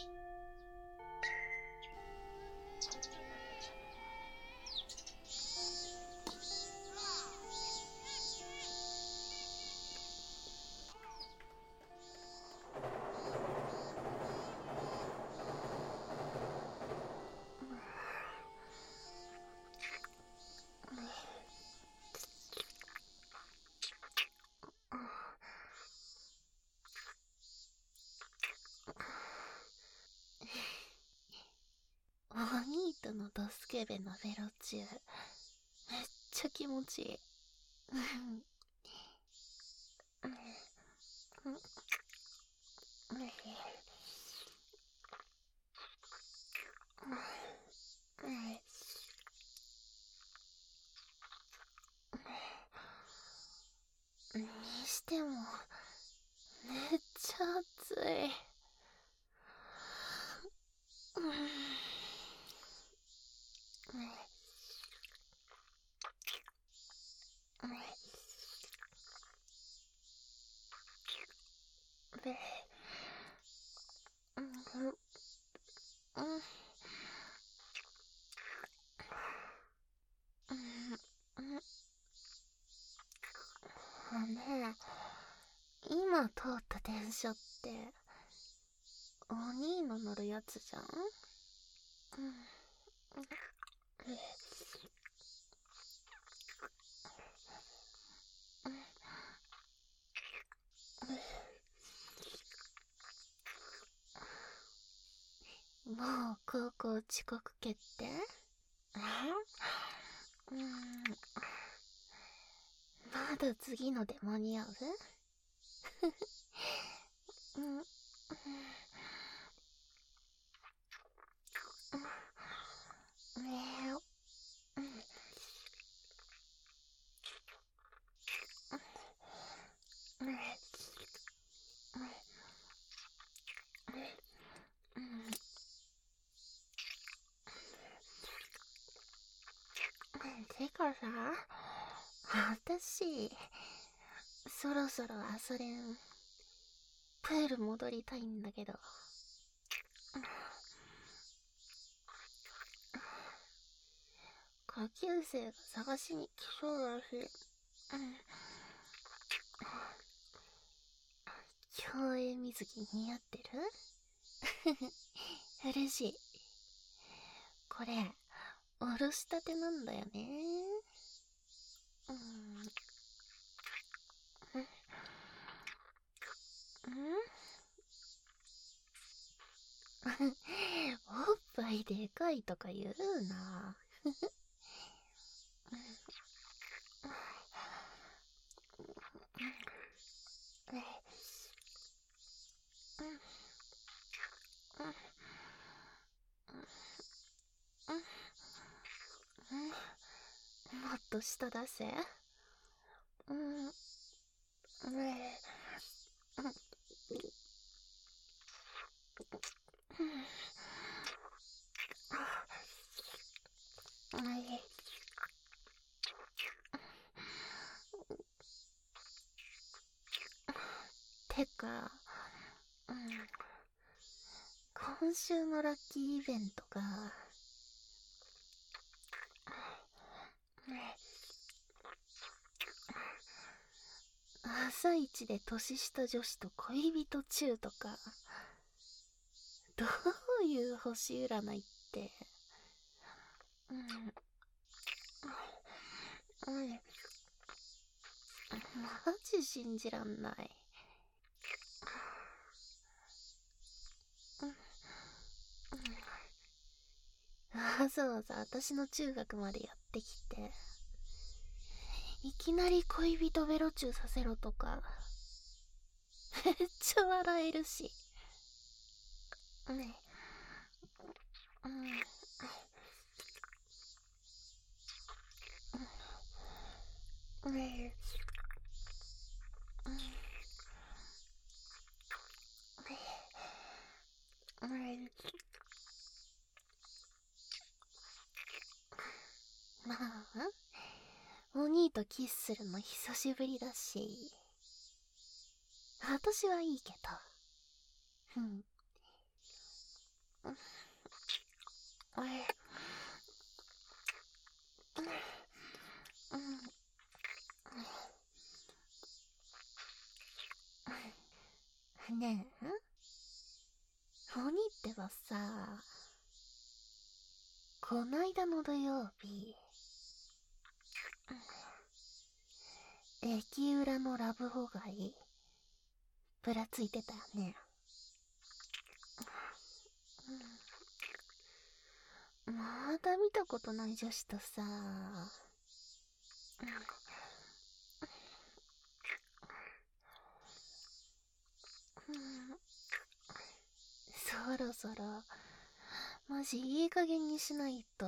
お兄とのドスケベなベロチュー、めっちゃ気持ちいい。にしてもめっちゃ熱い。ねえ、今通った電車ってお兄の乗るやつじゃん。もう高校遅刻決定？まだ次ので間に合う？てかさ、私そろそろ朝練プール戻りたいんだけど。下級生が探しに来そうだし、競泳水着似合ってる？嬉しい。これおろしたてなんだよね。おっぱいでかいとか言うな。もっと舌出せ。てか、今週のラッキーイベントが、朝一で年下女子と恋人中とか、どういう星占いって。マジ信じらんない。わざわざ私の中学までやってきて、いきなり恋人ベロチューさせろとか、めっちゃ笑えるし。まあ、お兄とキスするの久しぶりだし、私はいいけど。 ねえ、鬼ってばさ、こないだの土曜日、駅裏のラブホ街、ぶらついてたよね。まだ見たことない女子とさ、そろそろ、マジいい加減にしないと、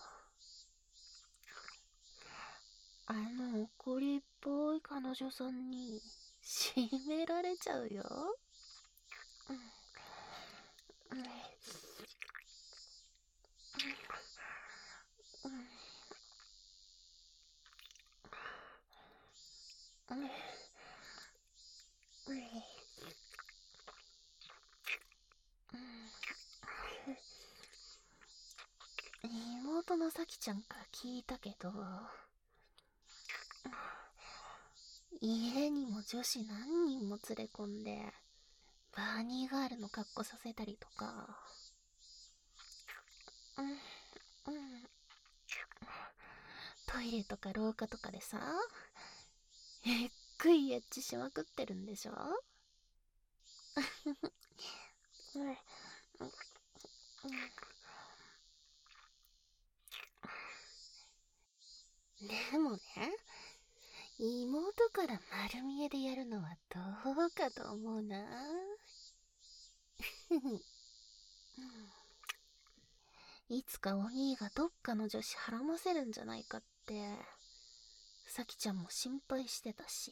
怒りっぽい彼女さんに、締められちゃうよ。妹のさきちゃんから聞いたけど、家にも女子何人も連れ込んで、バーニーガールの格好させたりとか、トイレとか廊下とかでさ、えっくいエッチしまくってるんでしょ。でもね、妹から丸見えでやるのはどうかと思うな。いつかお兄がどっかの女子はらませるんじゃないかって、さきちゃんも心配してたし。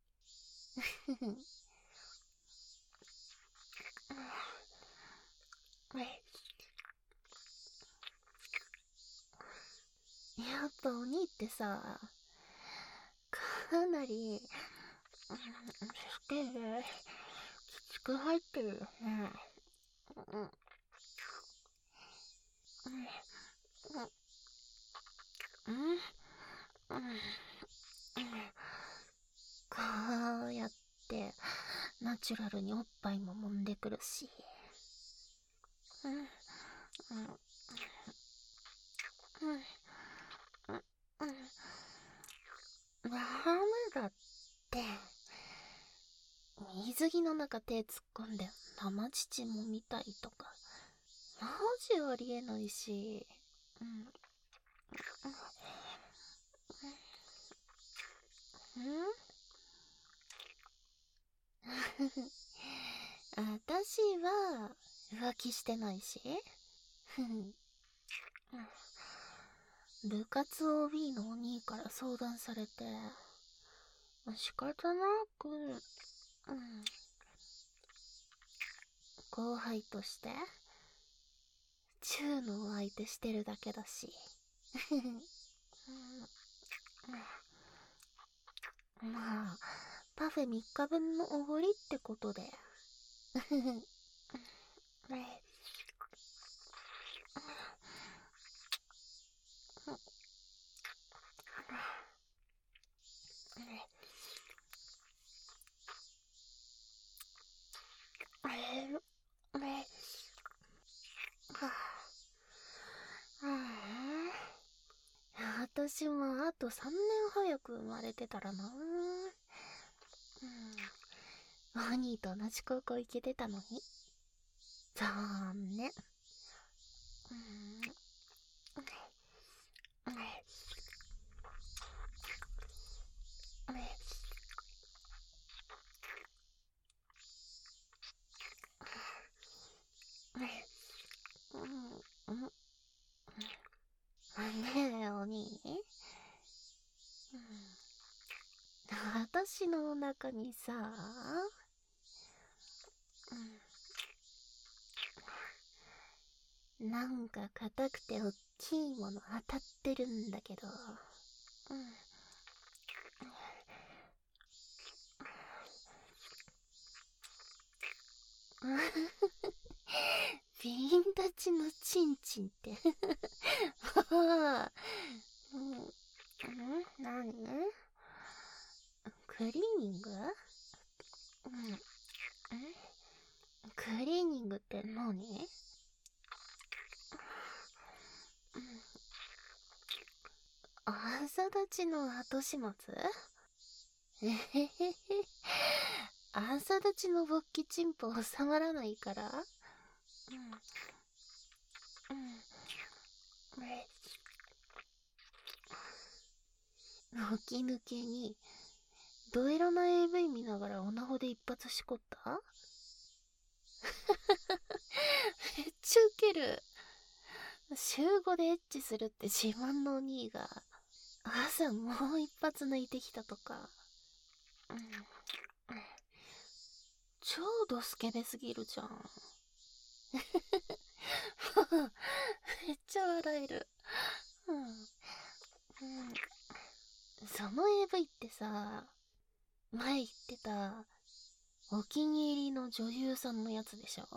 やっぱお兄ってさ、かなり、スケール、きつく入ってるよね。こうやって、ナチュラルにおっぱいも揉んでくるし。ダメだって。水着の中手突っ込んで生乳揉みたいとか、マジありえないし。私は浮気してないし。部活 OB のお兄から相談されて、仕方なく、後輩として、チューのお相手してるだけだし。まあ、パフェ3日分のおごりってことで。私もあと3年早く生まれてたらな。お兄と同じ高校行けてたのに。残念。ねえ、お兄。私のお腹にさ、なんか硬くておっきいもの当たってるんだけど。 ビンたちのチンチンって何クリーニング？クリーニングって何？朝立ちの後始末？えへへへ。朝立ちの勃起チンポ収まらないから？起き抜けにドエロな AV 見ながらオナホで一発しこった？めっちゃウケる。週5でエッチするって自慢のお兄が朝もう一発抜いてきたとか。超ドスケベすぎるじゃん。めっちゃ笑える。その AV ってさ、前言ってたお気に入りの女優さんのやつでしょ？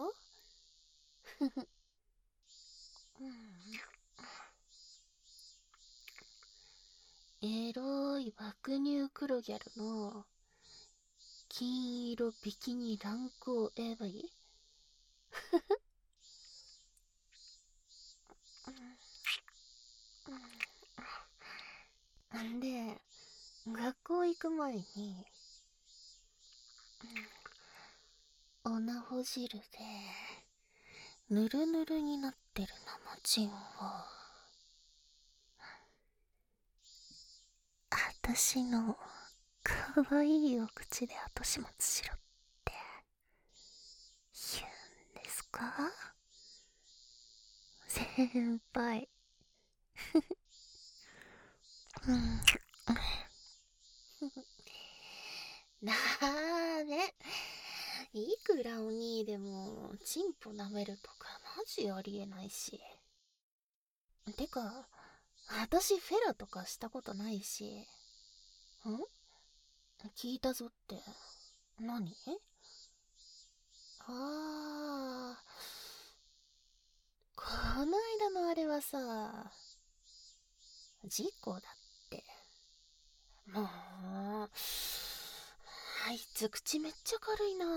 エロい爆乳黒ギャルの金色ビキニ乱行 AV？ で、学校行く前に、オナホ汁で、ぬるぬるになってる生チンを、あたしのかわいいお口で後始末しろって言うんですか？先輩。ダメ。いくらお兄でもチンポ舐めるとかマジありえないし。てか、私フェラとかしたことないし。聞いたぞって。何？この間のあれはさ、事故だって。もう、あいつ口めっちゃ軽いな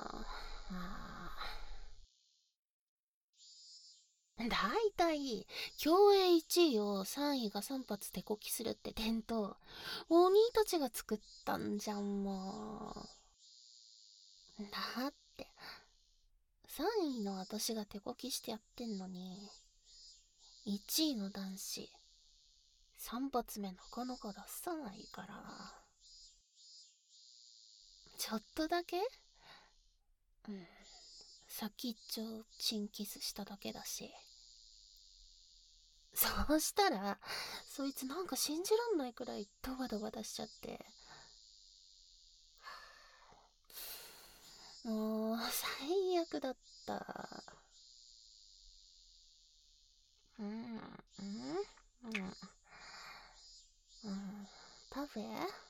だいたい、競泳1位を3位が3発手こきするって伝統、お兄たちが作ったんじゃん、もう。だって、3位の私が手こきしてやってんのに、1位の男子、3発目なかなか出さないから。ちょっとだけ？先っちょチンキスしただけだし。そうしたら、そいつなんか信じらんないくらいドバドバ出しちゃって。もう、最悪だった。パフェ？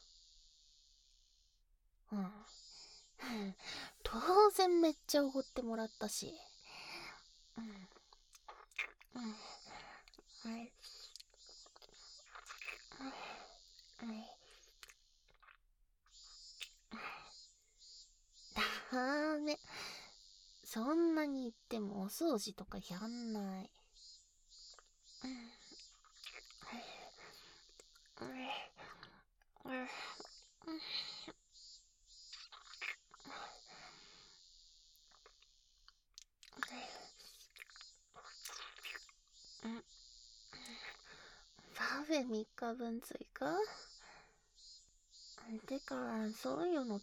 当然めっちゃおごってもらったし。ダメ。そんなに言ってもお掃除とかやんない。パフェ3日分追加？てか、そういうのって、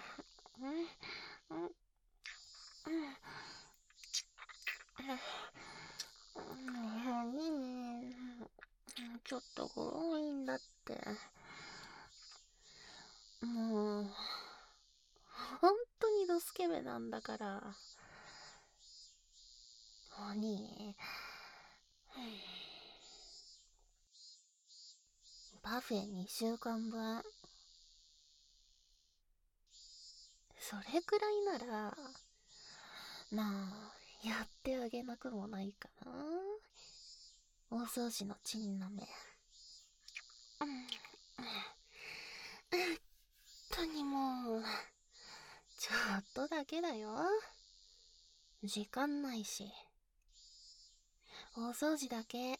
ちょっと多いんだって。もう、本当にドスケベなんだから。お兄、パフェ2週間分。それくらいなら、まあ、 やってあげなくもないかな。大掃除のチンナメ。にもう、ちょっとだけだよ。時間ないし。大掃除だけ。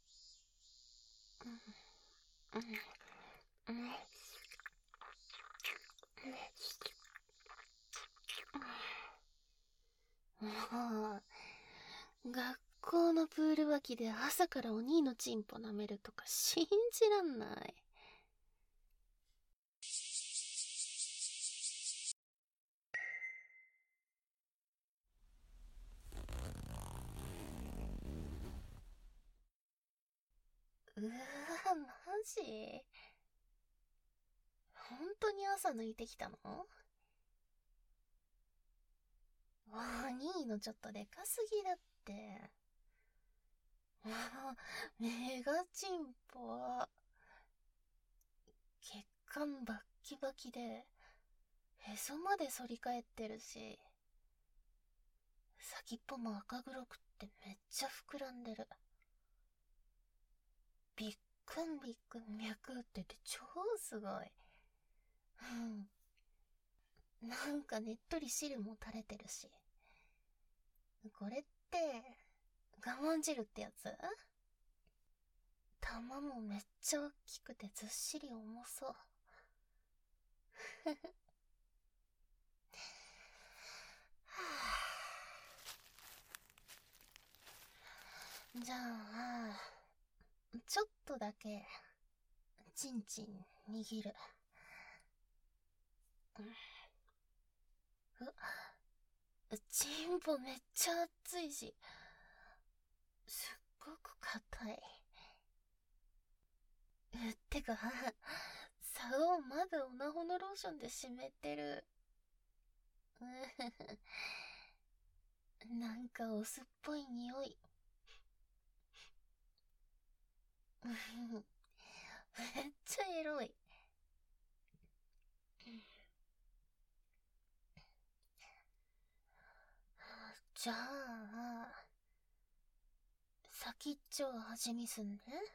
もう、学校のプール脇で朝からお兄のチンポ舐めるとか信じらんない。うわぁ、マジ？本当に朝抜いてきたの？お兄のちょっとでかすぎだって。メガチンポ。血管バッキバキで、へそまで反り返ってるし、先っぽも赤黒くってめっちゃ膨らんでる。ビックンビックン脈打ってて超すごい。なんかねっとり汁も垂れてるし。これって、我慢汁ってやつ？玉もめっちゃ大きくてずっしり重そう。じゃあ、ちょっとだけ、チンチン握る。チンポめっちゃ熱いし、すっごく硬い。てか、竿をまだオナホのローションで湿ってる。なんかオスっぽい匂い。めっちゃエロい。じゃあ、先っちょ味見すんね。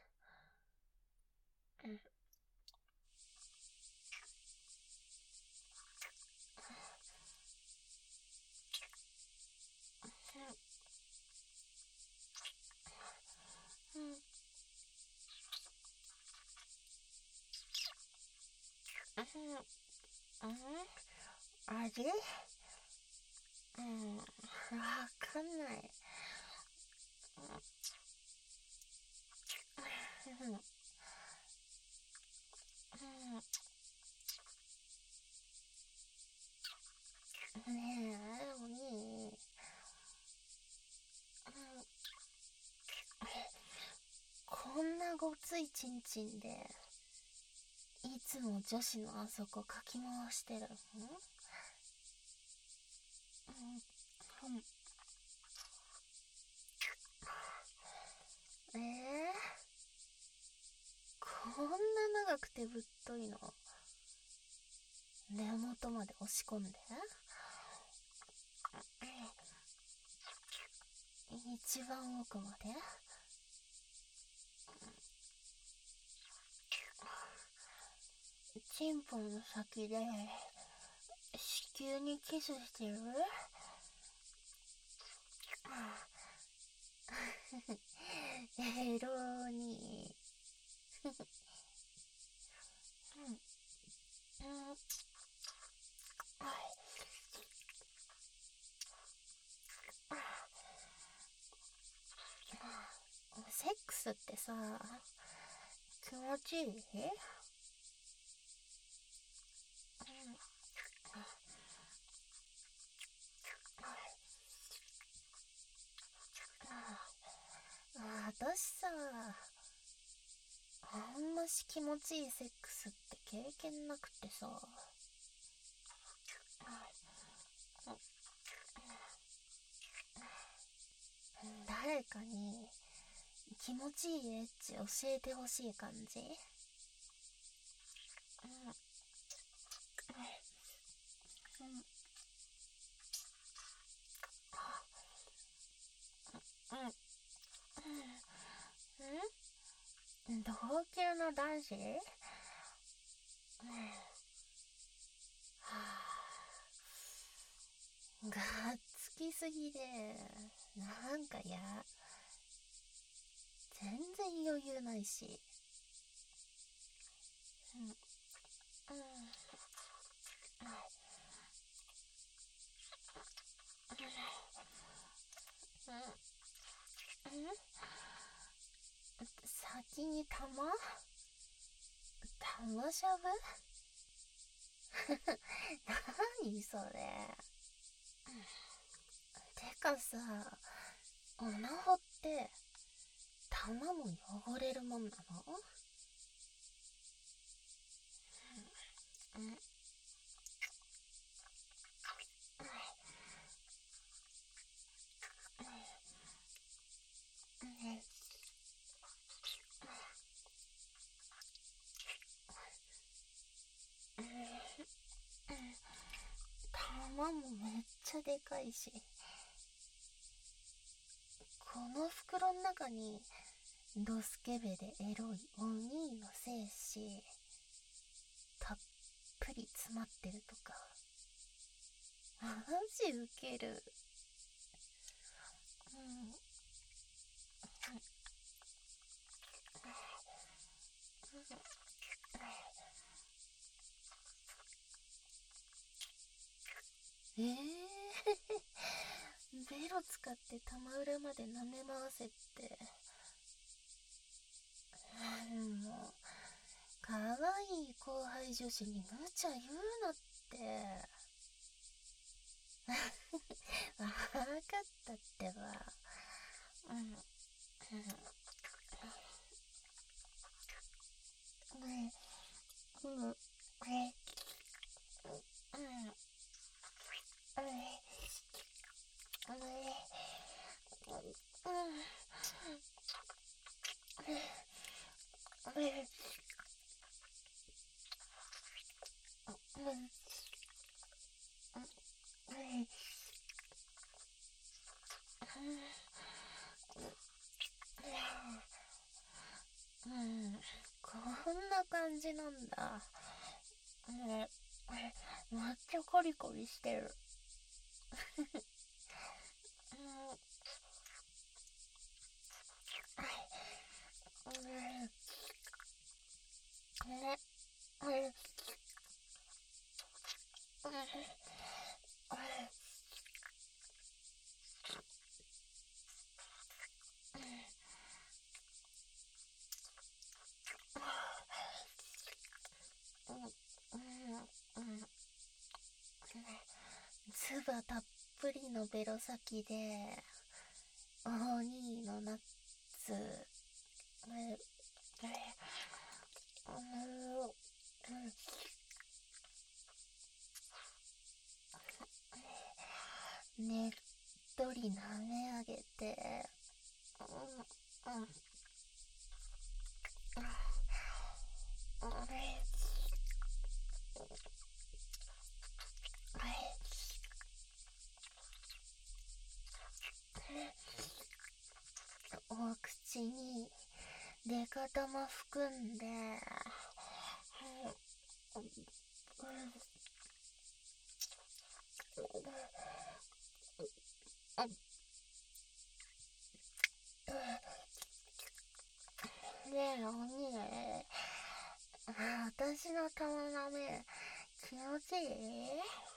味？わかんない。ねえ、お兄。こんなごついチンチンで、いつも女子のあそこかき回してるの？こんな長くてぶっといの？根元まで押し込んで？一番奥まで？チンポの先で子宮にキスしてる？エロに。セックスってさ、気持ちいい？私さ、あんまし気持ちいいセックスって経験なくてさ。誰かに気持ちいいエッチ教えてほしい感じ？ 高級な男子、がっつきすぎで、なんか全然余裕ないし。先に玉しゃぶ何それ。てかさ、穴掘って玉も汚れるもんなの？玉もめっちゃでかいし、この袋の中にドスケベでエロいお兄の精子たっぷり詰まってるとか、マジウケる。ベロ使って玉裏まで舐め回せって。もう可愛い後輩女子に無茶言うなって。わかったってば。こんな感じなんだ。めっちゃコリコリしてる。つばたっぷりのベロ先でお兄のナッツねっとり舐め上げて、お口にデカ玉含んで、ねえお兄、私の玉舐め気持ちいい？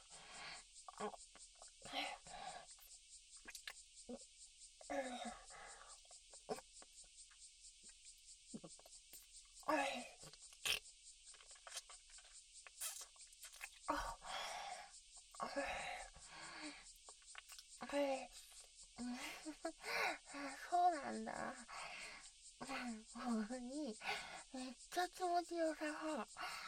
そうなんだ。お兄、めっちゃ気持ちよさそう。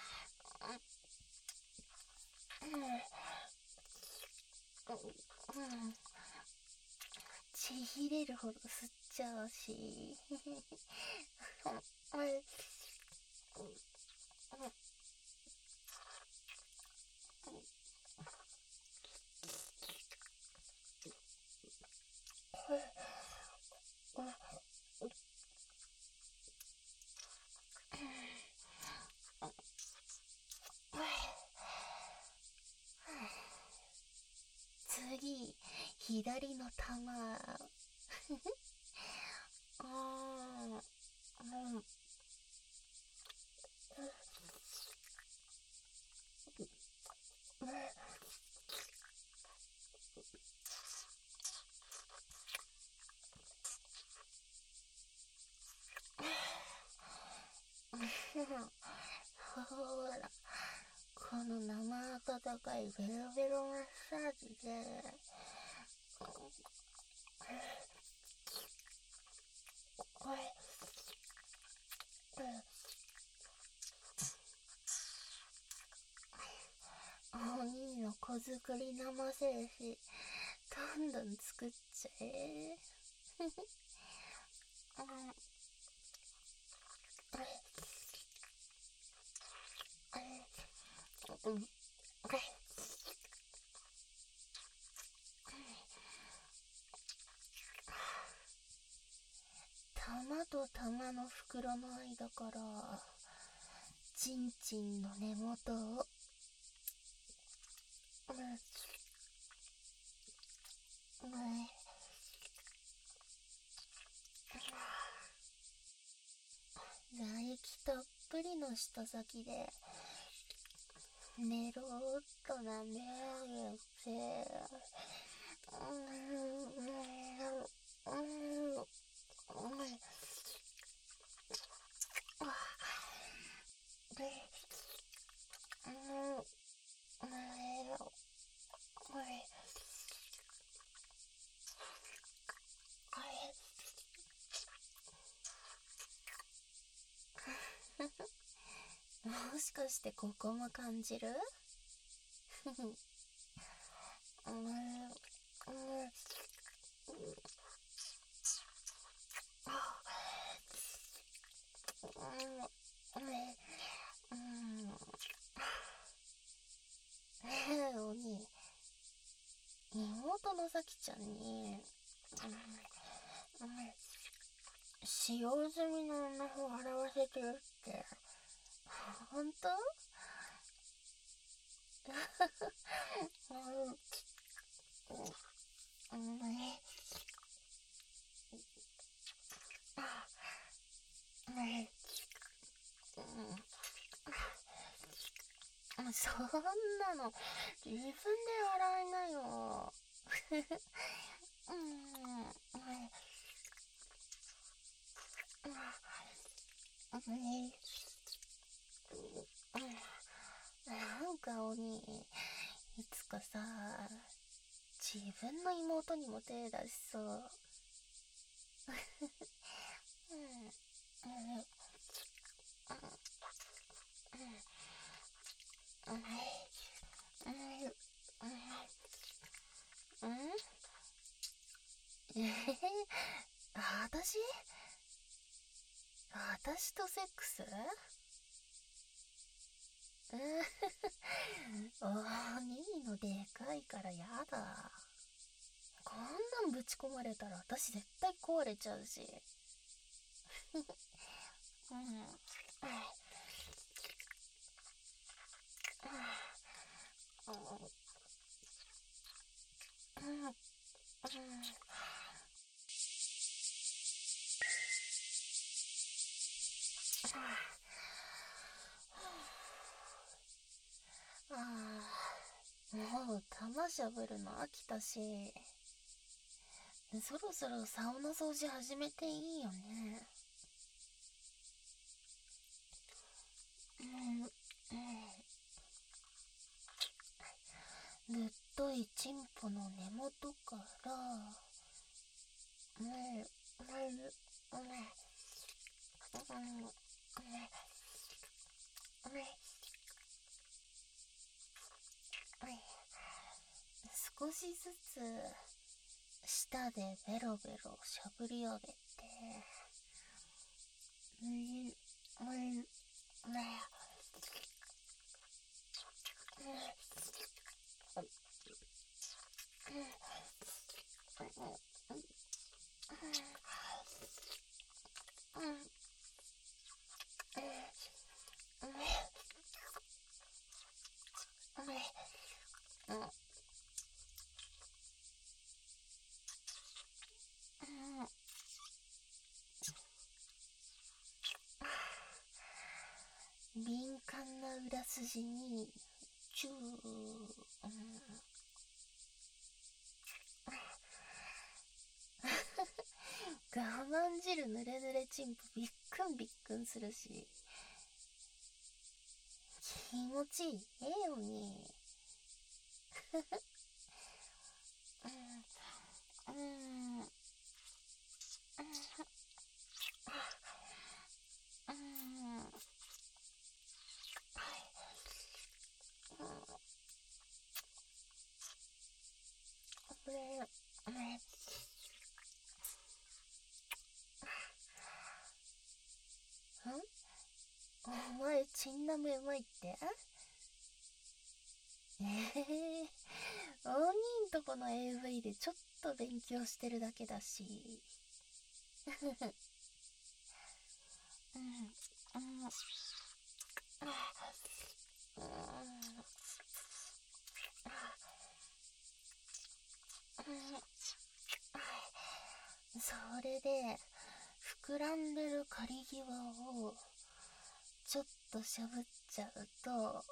ちぎれるほど吸っちゃうし。 左の玉。ほら、この生温かいベロベロマッサージで、お兄の子作り生精子どんどん作っちゃえ。玉と玉の袋の間からちんちんの根元を唾液たっぷりの舌先で寝ろーっと舐め上げて、もしかしてここも感じる？おに、妹のさきちゃんに、使用済みの女を洗わせてるって、ほんと？そんなの自分で洗いなよ。なんか鬼、いつかさ、自分の妹にも手出しそう。私？私とセックス？お兄のでかいからやだ。こんなんぶち込まれたら私絶対壊れちゃうし。もう玉しゃぶるの飽きたし、そろそろサウナ掃除始めていいよね。ぶっといチンポの根元から少しずつ舌でベロベロしゃぶり上げて、 私にチュー、我慢汁ぬれぬれチンポびっくんびっくんするし、気持ちいいよに。お前チンナムうまいって？お兄んとこの AV でちょっと勉強してるだけだし。それで膨らんでる仮際をちょっとしゃぶっちゃうと、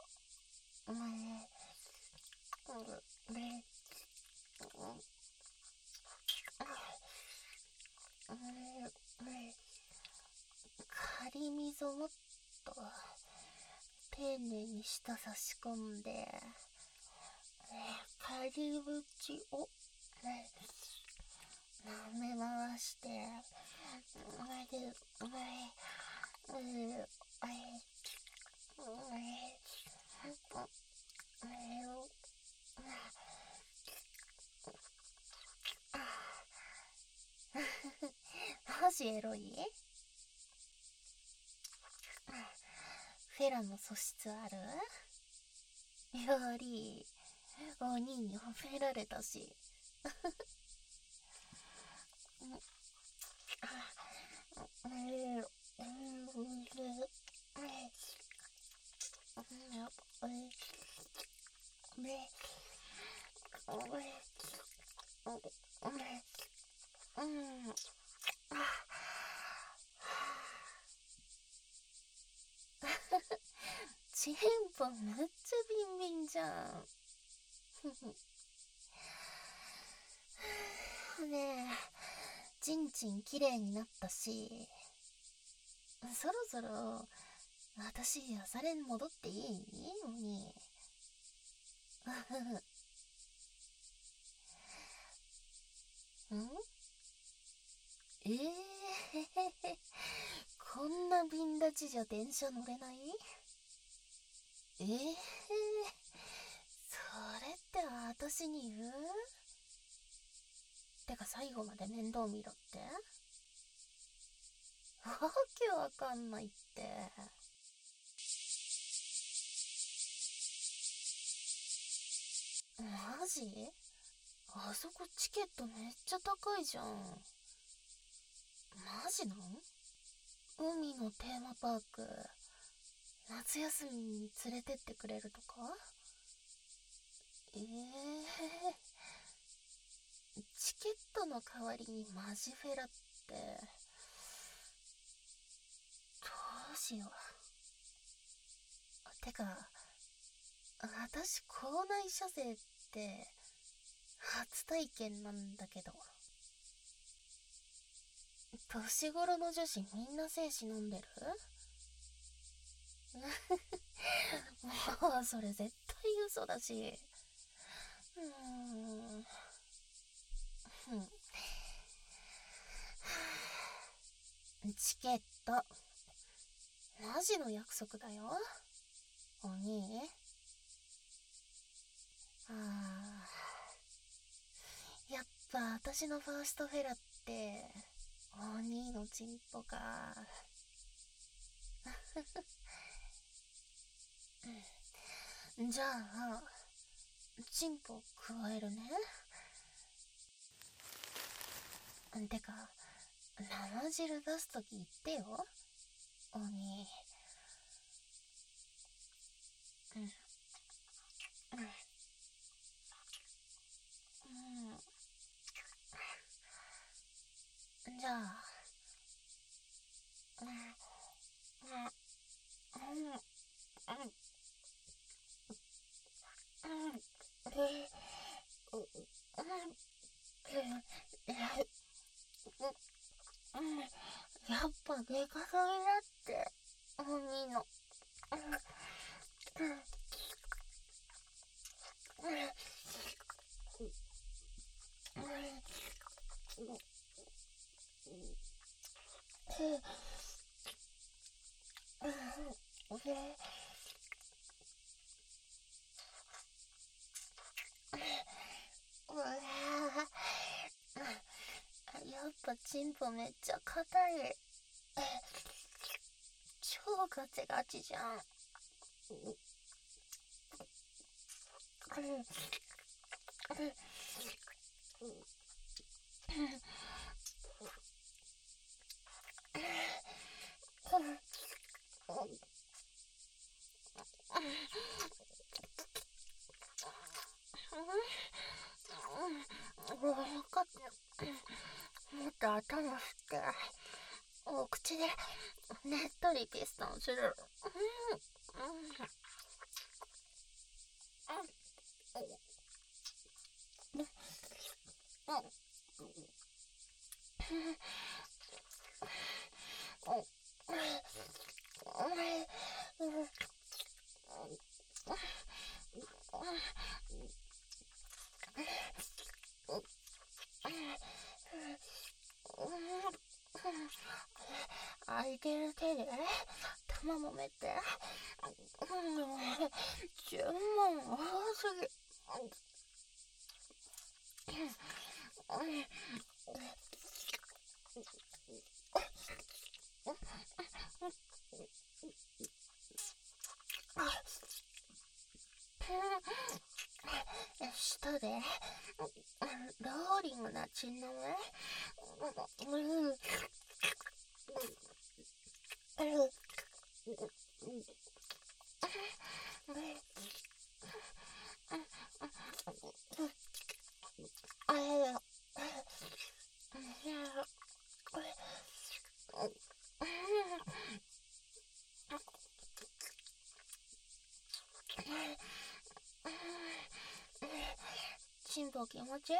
仮溝もっと丁寧に舌差し込んで、仮口を舐め回して、マジエロい？フェラの素質ある？よりお兄に褒められたし。チンポめっちゃビンビンじゃん。ねえ、チンチンきれいになったし、そろそろ私朝練戻っていい？おに。こんなビン立ちじゃ電車乗れない？それって私に言う？てか最後まで面倒見ろって？わけわかんないって。マジ？あそこチケットめっちゃ高いじゃん。マジなん？海のテーマパーク、夏休みに連れてってくれるとか？チケットの代わりにマジフェラって、どうしよう。てか、私校内射精って初体験なんだけど。年頃の女子みんな精子飲んでる？もうそれ絶対嘘だし。チケットマジの約束だよ、お兄。やっぱ私のファーストフェラってお兄のチンポか。じゃあチンポ加えるね。てか生汁出すとき言ってよ、お兄。じゃあやっぱでかすぎだって、本人の。やっぱチンポめっちゃ硬い。超ガチガチじゃん。分かった。もっと頭振って、お口でねっとりピストンする。空いてる手で玉もめて、注文多すぎ。舌でローリングなチンのね。チンポ気持ちいい？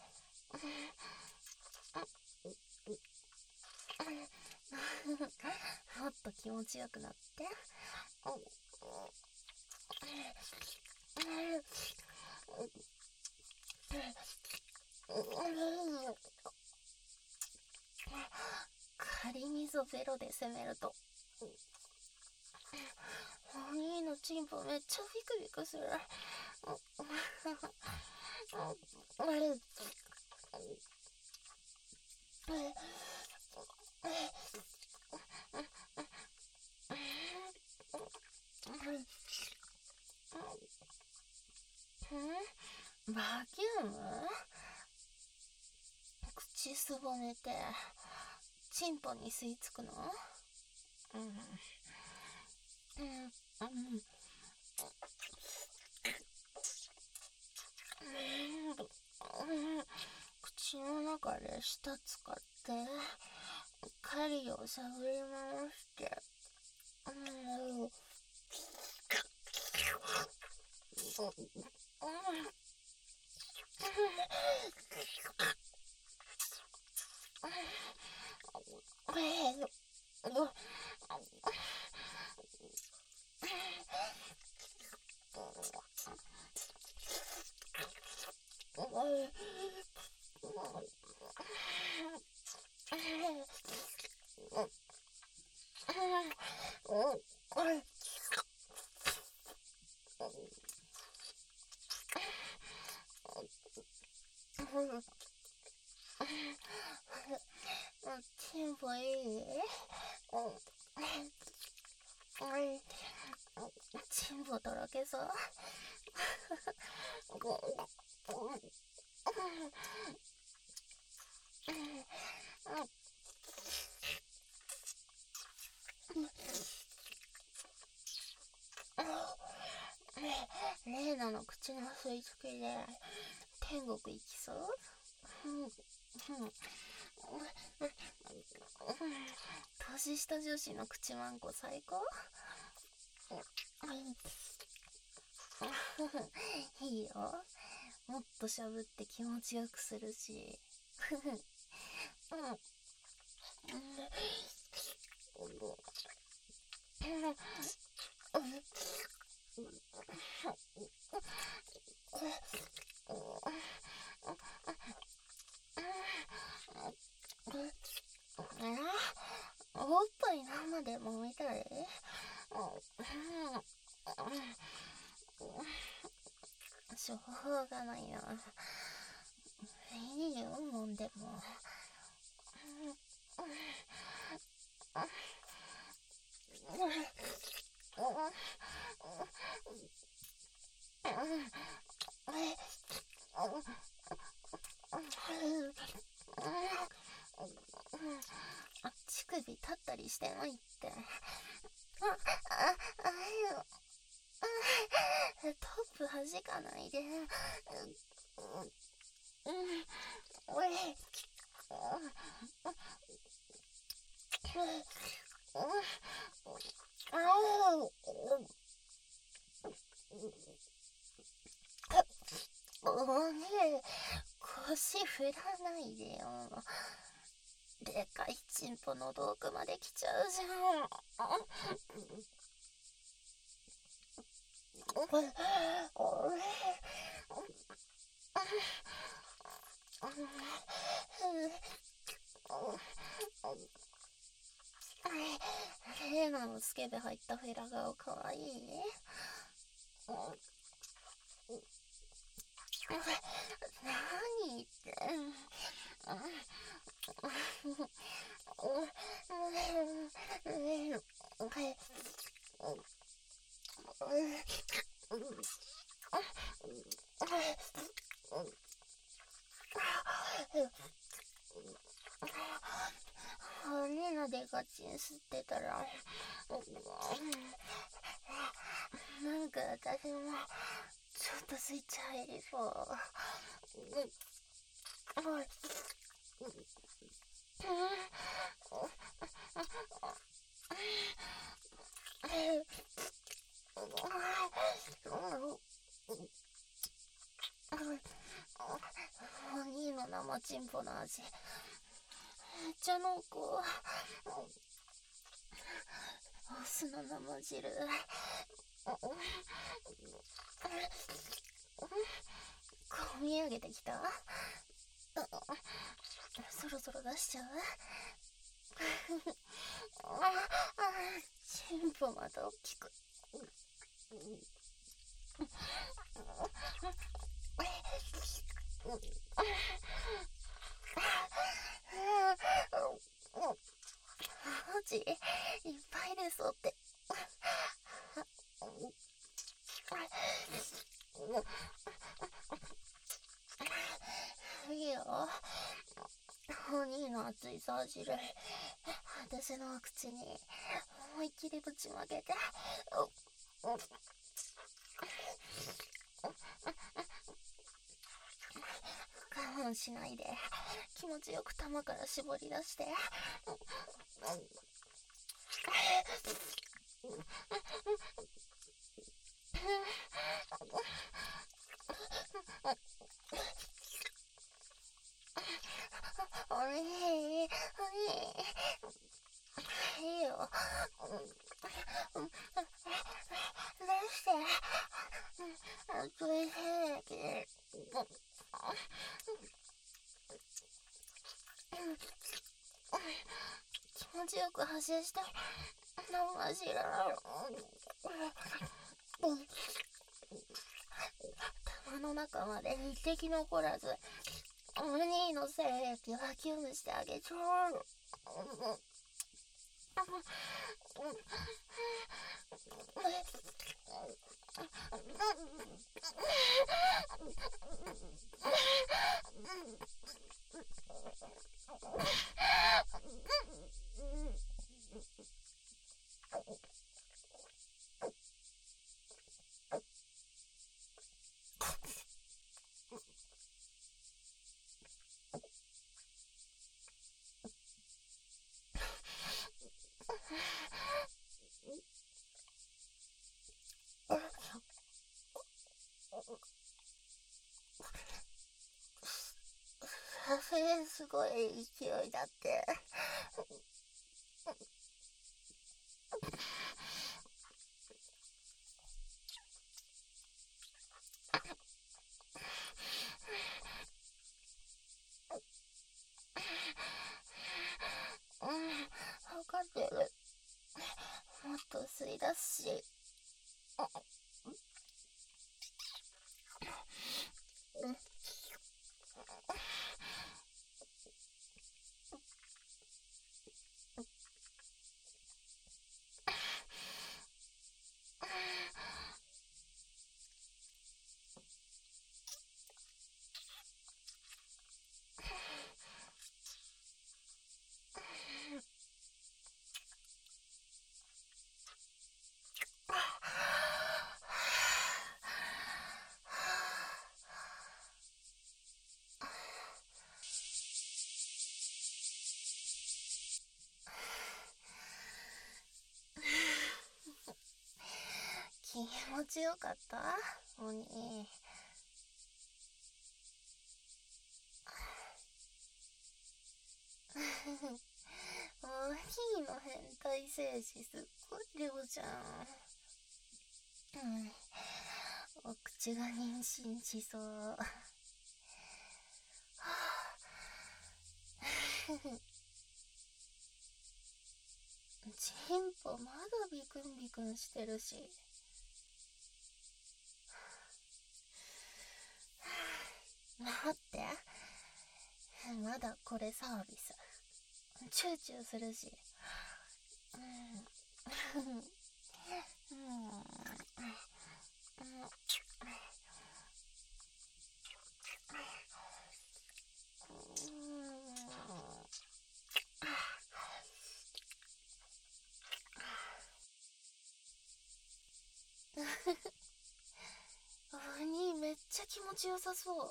もっと気持ちよくなって。仮溝ゼロで攻めるとお兄のチンポめっちゃビクビクする。バキューム？口すぼめてチンポに吸い付くの？口の中で舌使って狩りを探り回してチンポいい？チンポとろけそう。レイナの口の吸い付けで天国行きそう？年下女子の口マンコ最高？いいよ、もっとしゃぶって気持ちよくするし。 おっぱい生で揉めたり、しょうがないな。いいよ、もんでも。乳首立ったりしてないって。トップ弾かないで。腰振らないでよ。でかいチンポの遠くまで来ちゃうじゃん。レーナのスケベ入ったフェラ顔かわいい。何言ってん。レーナでガチン吸ってたら、なんか私もちょっとスイッチ入りそう。お兄の生チンポの味めっちゃ濃厚。お酢の生汁こみ上げてきた。そろそろ出しちゃう。チンポまた大きく。マジいっぱい出そうって。いいよ、お兄の熱いサージル私の口に思いっきりぶちまけて。我慢しないで気持ちよく玉から絞り出して。おいいいよ、出して。熱い兵器気持ちよく発射して生汁。玉の中まで一滴残らずお兄の精液バキュームしてあげちゃう。すごい勢いだって。 だし。気持ちよかった鬼。お兄の変態精子すっごい量じゃん。お口が妊娠しそう。チンポまだビクンビクンしてるし。待って、まだこれサービス。チューチューするし。鬼めっちゃ気持ちよさそう。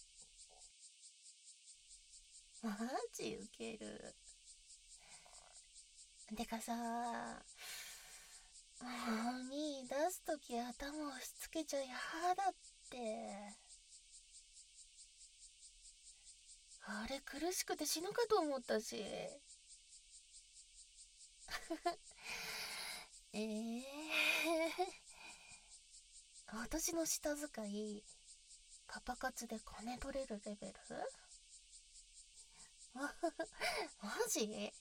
マジウケる。てかさ、鬼出すとき頭押し付けちゃやだって。あれ苦しくて死ぬかと思ったし。私の舌使いパパ活で金取れるレベル？マジ？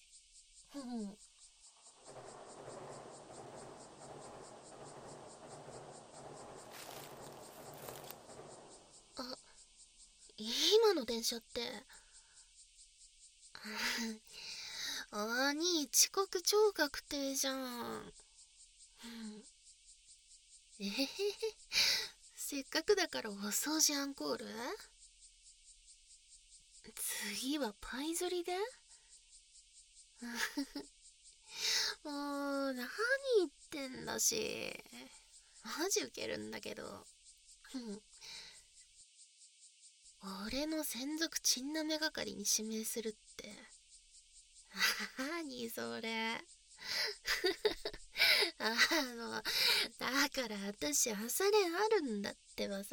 あ、今の電車って兄遅刻超確定じゃん。せっかくだからお掃除アンコール？次はパイ釣りで？もう何言ってんだし、マジウケるんだけど。俺の専属チンナメ係に指名するって。何それ。だから私朝練あるんだってばさ。